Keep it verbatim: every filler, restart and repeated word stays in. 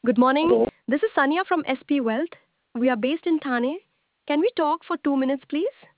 Good morning. Hello. This is Sanya from S P Wealth. We are based in Thane. Can we talk for two minutes, please?